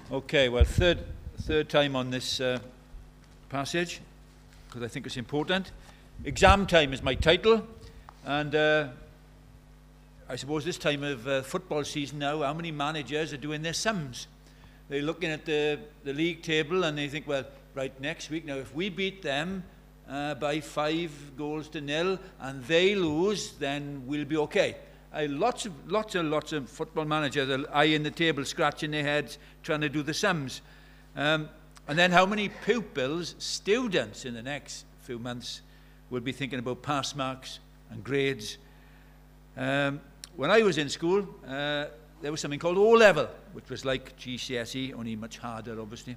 Okay, well, third time on this passage, because I think it's important. Exam time is my title, and I suppose this time of football season now, how many managers are doing their sums? They're looking at the league table and they think, well, right, next week, now if we beat them by 5-0 and they lose, then we'll be okay. Lots of football managers are eyeing the table, scratching their heads, trying to do the sums. And then how many pupils, students in the next few months will be thinking about pass marks and grades. When I was in school, there was something called O-level, which was like GCSE, only much harder, obviously.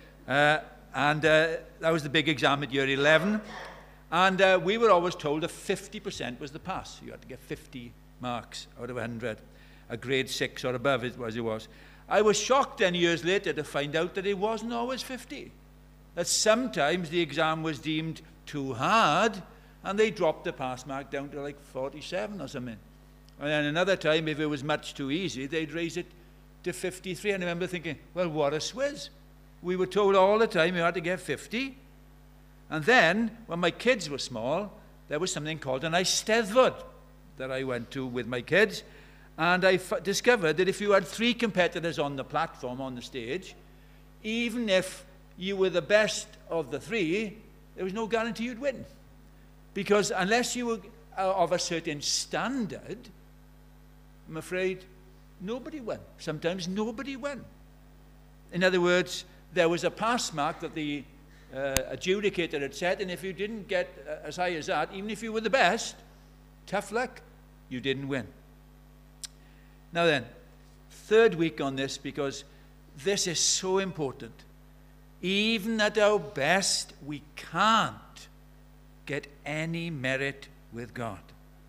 And that was the big exam at year 11. And we were always told that 50% was the pass. You had to get 50 marks out of 100, a grade 6 or above it was. I was shocked then years later to find out that it wasn't always 50. That sometimes the exam was deemed too hard and they dropped the pass mark down to like 47 or something. And then another time, if it was much too easy, they'd raise it to 53. And I remember thinking, well, what a swizz. We were told all the time you had to get 50. And then, when my kids were small, there was something called an Eisteddfod that I went to with my kids. And I discovered that if you had 3 competitors on the platform, on the stage, even if you were the best of the 3, there was no guarantee you'd win. Because unless you were of a certain standard, I'm afraid nobody won. Sometimes nobody won. In other words, there was a pass mark that the adjudicator had set, and if you didn't get as high as that, even if you were the best, tough luck, you didn't win. Now then, third week on this, because this is so important. Even at our best, we can't get any merit with God.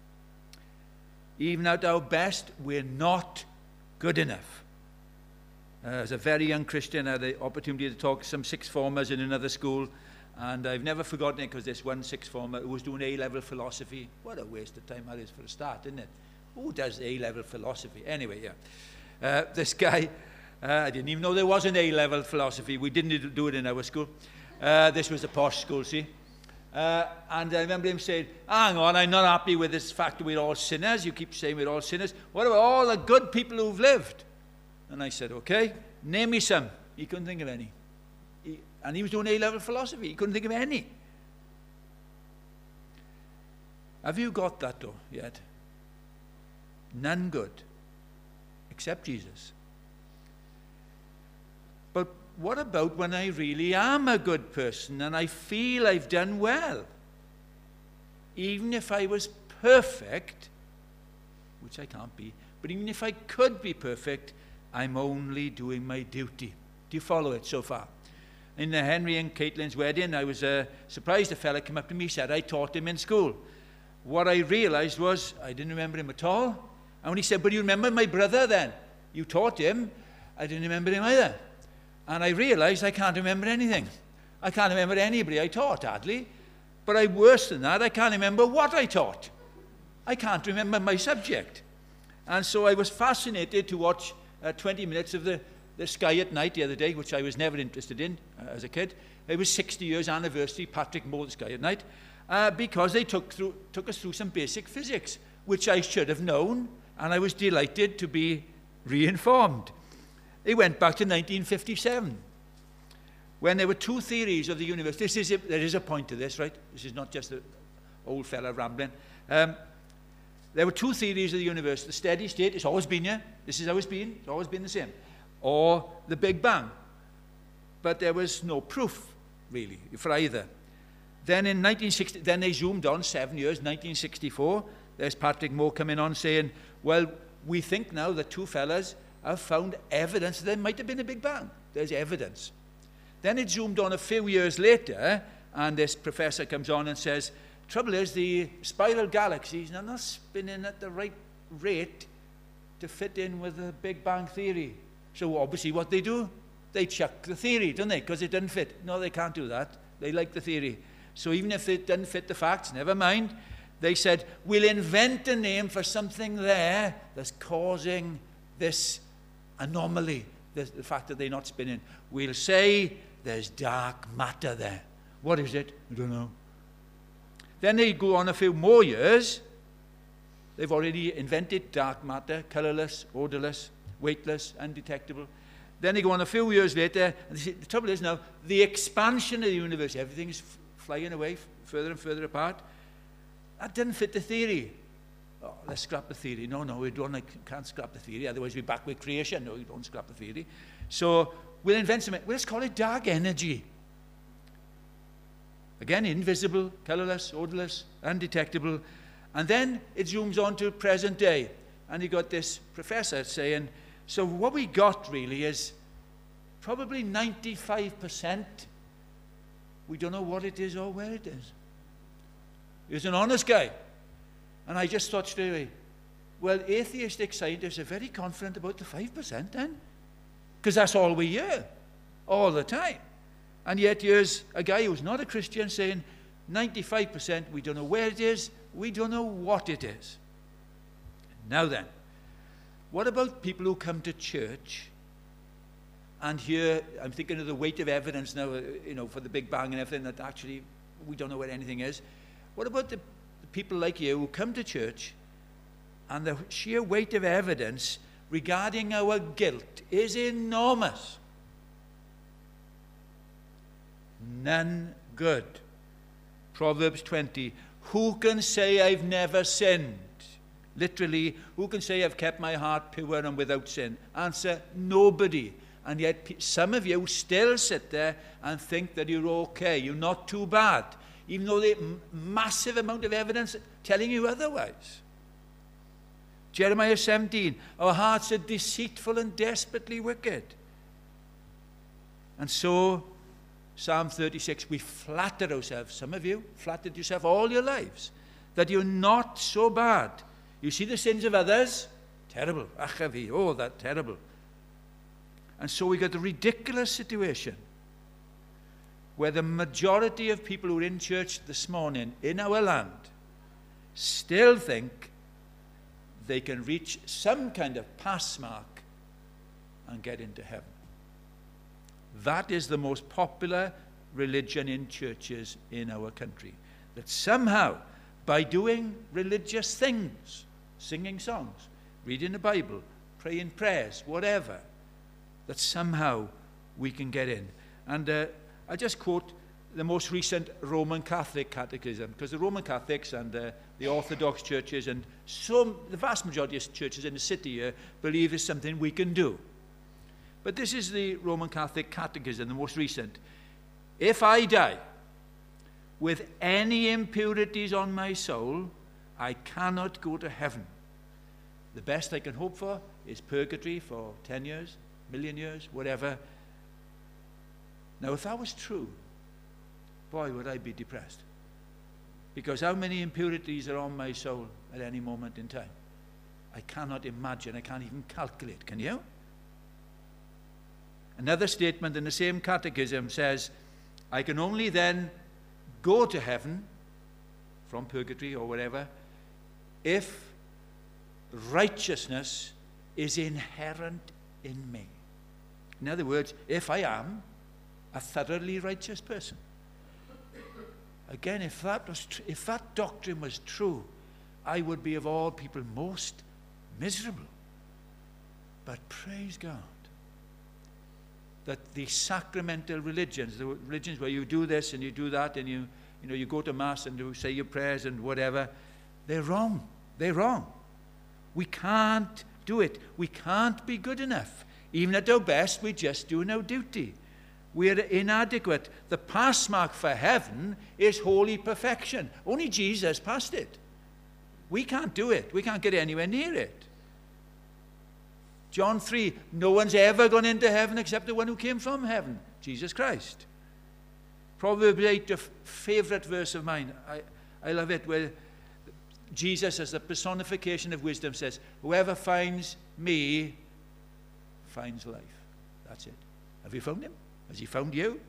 Even at our best, we're not good enough. As a very young Christian, I had the opportunity to talk to some sixth formers in another school, and I've never forgotten it because this one sixth former who was doing A-level philosophy. What a waste of time that is for a start, isn't it? Who does A-level philosophy? Anyway, yeah. This guy, I didn't even know there was an A-level philosophy. We didn't do it in our school. This was a posh school, see? And I remember him saying, hang on, I'm not happy with this fact that we're all sinners. You keep saying we're all sinners. What about all the good people who've lived? And I said, okay, name me some. He couldn't think of any. And he was doing A-level philosophy. He couldn't think of any. Have you got that though yet? None good, except Jesus. But what about when I really am a good person and I feel I've done well? Even if I was perfect, which I can't be, but even if I could be perfect, I'm only doing my duty. Do you follow it so far? In the Henry and Caitlin's wedding, I was surprised a fella came up to me and said, I taught him in school. What I realized was I didn't remember him at all. And when he said, but you remember my brother then? You taught him. I didn't remember him either. And I realized I can't remember anything. I can't remember anybody I taught, hardly. But worse than that, I can't remember what I taught. I can't remember my subject. And so I was fascinated to watch 20 minutes of the Sky at Night the other day, which I was never interested in as a kid. It was 60 years anniversary, Patrick Moore, the Sky at Night, because they took us through some basic physics, which I should have known, and I was delighted to be re-informed. They went back to 1957, when there were 2 theories of the universe. There is a point to this, right? This is not just an old fella rambling. There were 2 theories of the universe. The steady state, it's always been here. This is how it's always been the same. Or the Big Bang. But there was no proof, really, for either. Then in 1960, then they zoomed on 7 years, 1964. There's Patrick Moore coming on saying, well, we think now that 2 fellas have found evidence that there might have been a Big Bang. There's evidence. Then it zoomed on a few years later, and this professor comes on and says, trouble is the spiral galaxies are not spinning at the right rate to fit in with the Big Bang theory. So obviously what they do, they chuck the theory, don't they? Because it doesn't fit. No, they can't do that. They like the theory. So even if it doesn't fit the facts, never mind. They said, we'll invent a name for something there that's causing this anomaly, the fact that they're not spinning. We'll say there's dark matter there. What is it? I don't know. Then they go on a few more years. They've already invented dark matter, colorless, odorless, weightless, undetectable. Then they go on a few years later, and they say, the trouble is now, the expansion of the universe, everything is flying away further and further apart. That didn't fit the theory. Oh, let's scrap the theory. No, we can't scrap the theory, otherwise we're back with creation. No, you don't scrap the theory. So we'll invent something. Let's call it dark energy. Again, invisible, colorless, odorless, undetectable. And then it zooms on to present day. And you got this professor saying, so what we got really is probably 95%. We don't know what it is or where it is. He was an honest guy. And I just thought straight away, well, atheistic scientists are very confident about the 5% then. Because that's all we hear, all the time. And yet here's a guy who's not a Christian saying 95%, we don't know where it is, we don't know what it is. Now then, what about people who come to church and here, I'm thinking of the weight of evidence now, for the Big Bang and everything, that actually we don't know what anything is. What about the people like you who come to church and the sheer weight of evidence regarding our guilt is enormous? None good. Proverbs 20. Who can say I've never sinned? Literally, who can say I've kept my heart pure and without sin? Answer, nobody. And yet some of you still sit there and think that you're okay. You're not too bad. Even though there's a massive amount of evidence telling you otherwise. Jeremiah 17. Our hearts are deceitful and desperately wicked. And so, Psalm 36, we flatter ourselves. Some of you flattered yourself all your lives that you're not so bad. You see the sins of others, terrible. Achavi, oh, that's terrible. And so we got the ridiculous situation where the majority of people who are in church this morning in our land still think they can reach some kind of pass mark and get into heaven. That is the most popular religion in churches in our country. That somehow, by doing religious things, singing songs, reading the Bible, praying prayers, whatever, that somehow we can get in. And I just quote the most recent Roman Catholic Catechism, because the Roman Catholics and the Orthodox churches and the vast majority of churches in the city here believe is something we can do. But this is the Roman Catholic Catechism, the most recent. If I die with any impurities on my soul, I cannot go to heaven. The best I can hope for is purgatory for 10 years, million years, whatever. Now, if that was true, boy, would I be depressed. Because how many impurities are on my soul at any moment in time? I cannot imagine, I can't even calculate, can you? Another statement in the same catechism says, I can only then go to heaven from purgatory or whatever if righteousness is inherent in me. In other words, if I am a thoroughly righteous person. Again, if that doctrine was true, I would be of all people most miserable. But praise God that the sacramental religions, the religions where you do this and you do that and you go to mass and you say your prayers and whatever, they're wrong. They're wrong. We can't do it. We can't be good enough. Even at our best, we're just doing our duty. We're inadequate. The pass mark for heaven is holy perfection. Only Jesus passed it. We can't do it. We can't get anywhere near it. John 3, no one's ever gone into heaven except the one who came from heaven, Jesus Christ. Proverbs 8, a favorite verse of mine. I love it, where Jesus, as the personification of wisdom, says, whoever finds me finds life. That's it. Have you found him? Has he found you?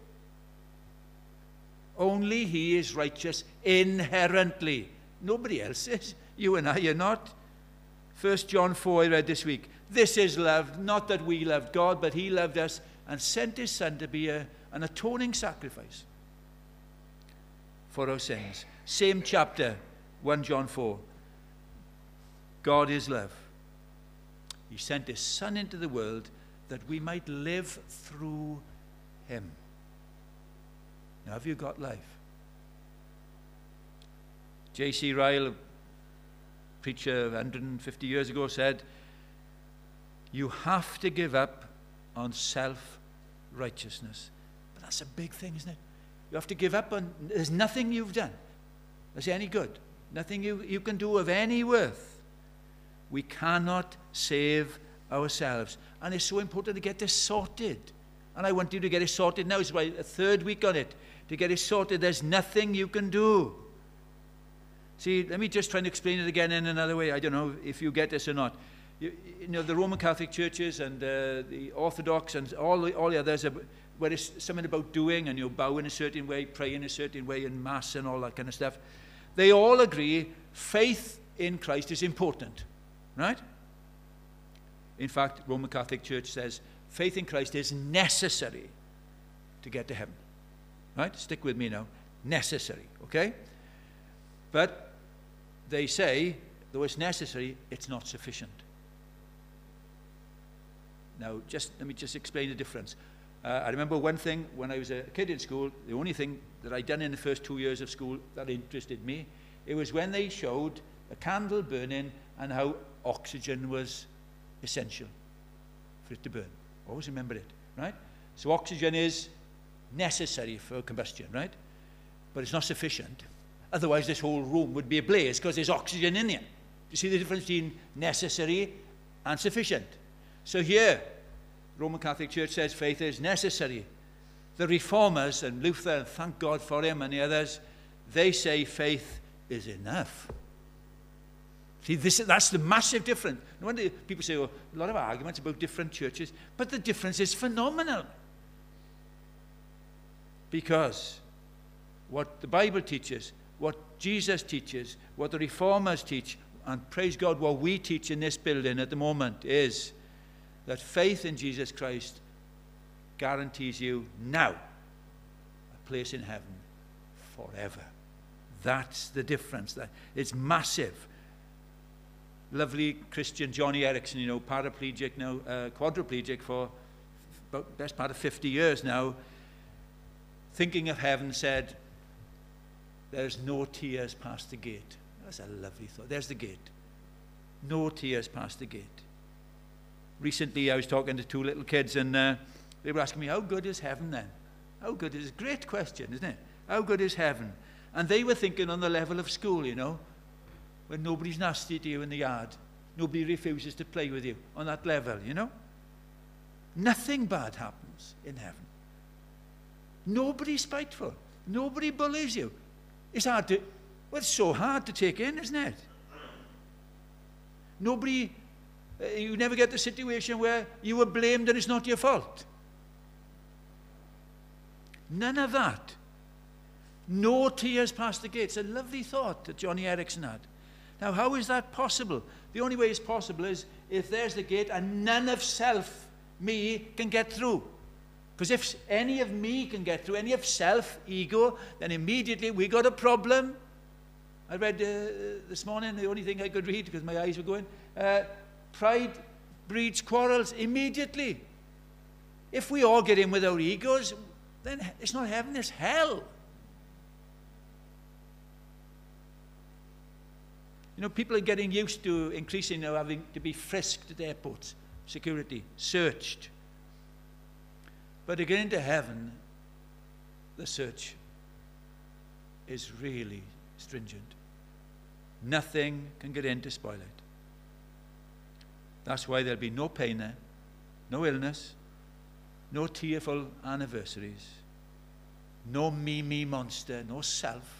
Only he is righteous inherently. Nobody else is. You and I are not. 1 John 4 I read this week. This is love, not that we loved God, but he loved us and sent his Son to be an atoning sacrifice for our sins. Same chapter, 1 John 4. God is love. He sent his Son into the world that we might live through him. Now, have you got life? J.C. Ryle, a preacher 150 years ago, said, you have to give up on self-righteousness. But that's a big thing, isn't it? You have to give up on, there's nothing you've done that's any good. Nothing you can do of any worth. We cannot save ourselves. And it's so important to get this sorted. And I want you to get it sorted now. It's a third week on it. To get it sorted, there's nothing you can do. See, let me just try and explain it again in another way. I don't know if you get this or not. You know, the Roman Catholic churches and the Orthodox and all the others, where it's something about doing and you bow in a certain way, pray in a certain way, in Mass and all that kind of stuff. They all agree faith in Christ is important, right? In fact, Roman Catholic Church says faith in Christ is necessary to get to heaven, right? Stick with me now. Necessary, okay? But they say, though it's necessary, it's not sufficient. Now, let me just explain the difference. I remember one thing when I was a kid in school, the only thing that I'd done in the first 2 years of school that interested me, it was when they showed a candle burning and how oxygen was essential for it to burn. Always remember it, right? So oxygen is necessary for combustion, right? But it's not sufficient. Otherwise, this whole room would be ablaze because there's oxygen in there. You see the difference between necessary and sufficient? So here, Roman Catholic Church says faith is necessary. The Reformers and Luther, and thank God for him, and the others, they say faith is enough. See, that's the massive difference. No wonder people say, oh, a lot of arguments about different churches, but the difference is phenomenal. Because what the Bible teaches, what Jesus teaches, what the Reformers teach, and praise God, what we teach in this building at the moment is that faith in Jesus Christ guarantees you now a place in heaven forever. That's the difference. It's massive. Lovely Christian Johnny Erickson, you know, paraplegic now, quadriplegic for about best part of 50 years now, thinking of heaven, said, there's no tears past the gate. That's a lovely thought. There's the gate. No tears past the gate. Recently, I was talking to two little kids, and they were asking me, how good is heaven then? How good is it? Great question, isn't it? How good is heaven? And they were thinking on the level of school, you know, when nobody's nasty to you in the yard. Nobody refuses to play with you on that level, you know. Nothing bad happens in heaven. Nobody's spiteful. Nobody bullies you. It's hard to, well, it's so hard to take in, isn't it? Nobody, you never get the situation where you were blamed and it's not your fault. None of that. No tears past the gate. It's a lovely thought that Johnny Erickson had. Now, how is that possible? The only way it's possible is if there's the gate and none of self, me, can get through. Because if any of me can get through, any of self, ego, then immediately we got a problem. I read this morning, the only thing I could read because my eyes were going, pride breeds quarrels immediately. If we all get in with our egos, then it's not heaven, it's hell. You know, people are getting used to increasingly now having to be frisked at airports, security, searched. But to get into heaven, the search is really stringent. Nothing can get in to spoil it. That's why there'll be no pain there, no illness, no tearful anniversaries, no me monster, no self.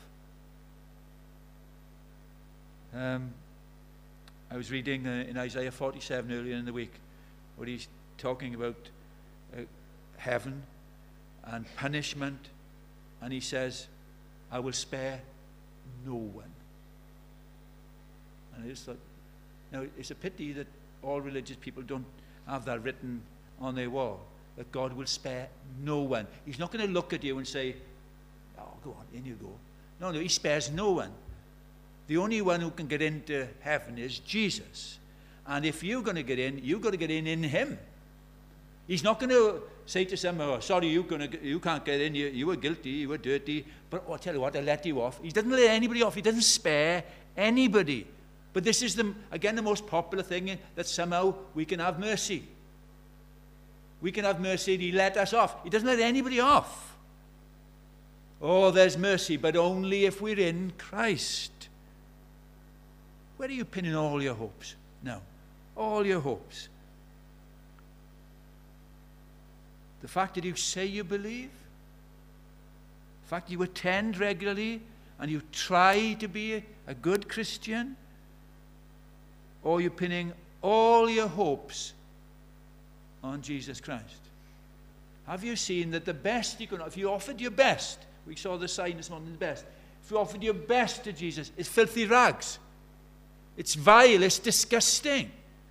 I was reading in Isaiah 47 earlier in the week where he's talking about heaven and punishment, and he says, I will spare no one. And I just thought, Now, it's a pity that all religious people don't have that written on their wall, that God will spare no one. He's not going to look at you and say, oh, go on, in you go. No, he spares no one. The only one who can get into heaven is Jesus. And if you're going to get in, you've got to get in him. He's not going to say to someone, oh, sorry, you can't get in, you were guilty, you were dirty, but I'll tell you what, I'll let you off. He doesn't let anybody off. He doesn't spare anybody. But this is, again, the most popular thing, that somehow we can have mercy. We can have mercy, and he let us off. He doesn't let anybody off. Oh, there's mercy, but only if we're in Christ. Where are you pinning all your hopes? No, all your hopes. The fact that you say you believe, the fact you attend regularly, and you try to be a good Christian, or you're pinning all your hopes on Jesus Christ. Have you seen that the best you can, if you offered your best, we saw the sign this morning, the best, if you offered your best to Jesus, it's filthy rags. It's vile, it's disgusting.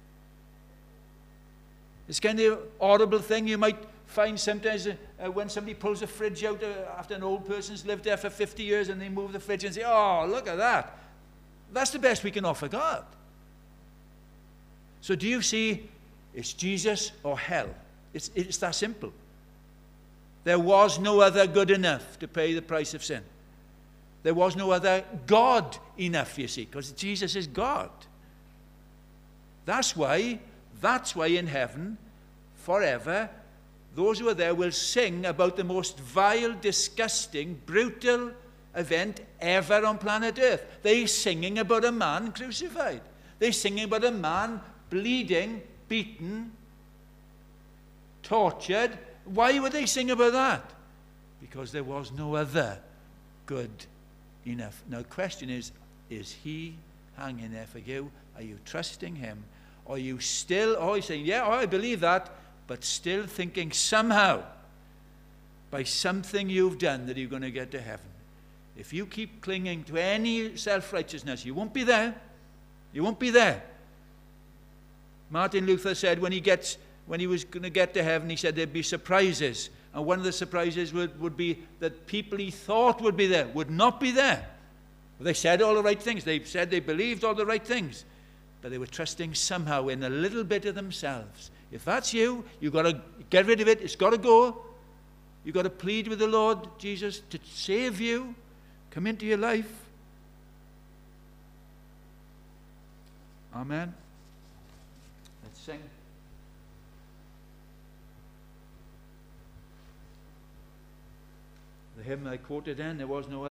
It's kind of horrible thing you might find sometimes when somebody pulls a fridge out after an old person's lived there for 50 years and they move the fridge and say, oh, look at that. That's the best we can offer God. So do you see, it's Jesus or hell. It's that simple. There was no other good enough to pay the price of sin. There was no other God enough, you see, because Jesus is God. That's why in heaven, forever, those who are there will sing about the most vile, disgusting, brutal event ever on planet Earth. They're singing about a man crucified. They're singing about a man bleeding, beaten, tortured. Why would they sing about that? Because there was no other good enough. Now the question is he hanging there for you? Are you trusting him? Or are you still always saying, yeah, I believe that, but still thinking somehow, by something you've done, that you're going to get to heaven? If you keep clinging to any self-righteousness, you won't be there. You won't be there. Martin Luther said when he was going to get to heaven, he said there'd be surprises. And one of the surprises would be that people he thought would be there would not be there. They said all the right things. They said they believed all the right things. But they were trusting somehow in a little bit of themselves. If that's you, you've got to get rid of it. It's got to go. You've got to plead with the Lord Jesus to save you, come into your life. Amen. Let's sing. The hymn I quoted then, there was no